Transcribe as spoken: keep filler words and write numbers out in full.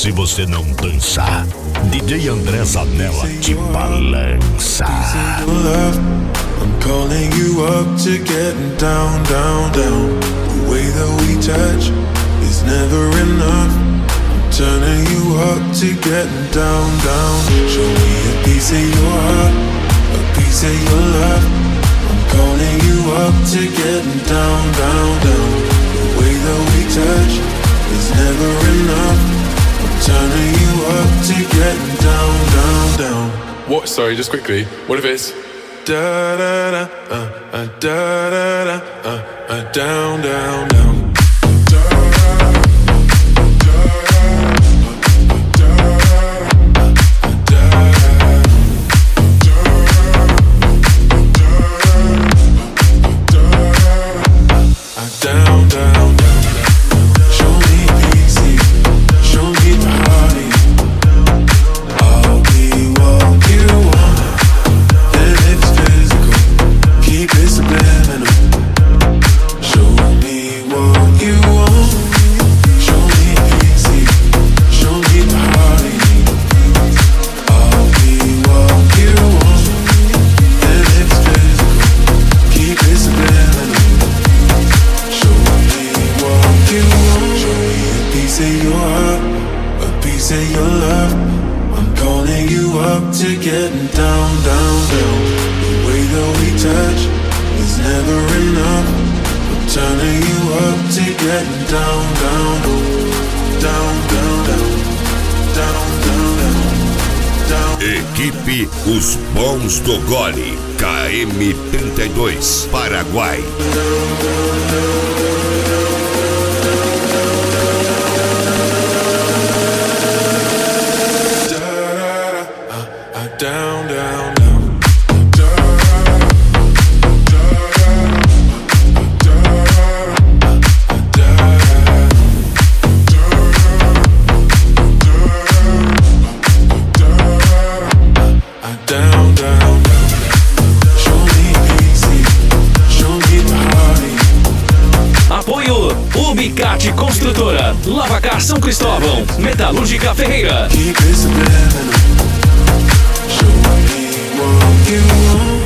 se você não dançar. D J André Zanella te balança. I'm calling you up to getting down, down, down. The way that we touch is never enough. I'm turning you up to getting down, down. Show me a piece of your heart, a piece of your love. I'm calling you up to getting down, down, down. The way that we touch is never enough. I'm turning you up to getting down, down, down. What? Sorry, just quickly. What if it's da da da, uh, uh, da da da, uh, uh, down, down, down. Down, down, down. Show me easy, show me party. I'll be what you want, and it's physical. Keep it subliminal. Show me what you want. Show me easy, show me party. I'll be what you want, and it's physical. Keep it subliminal. You want. Show me a piece of your heart, a piece of your love. I'm calling you up to getting down, down, down. The way that we touch is never enough. I'm turning you up to getting down, down, down, down, down, down, down, down. Equipe Os Bons do Gole, K M trinta e dois, Paraguai. Down, down, down. Down, down, down. Show me easy, show me party. Apoio Ubicat Construtora, Lavacar São Cristóvão, Metalúrgica Ferreira. Keep it subliminal. Show me what you want.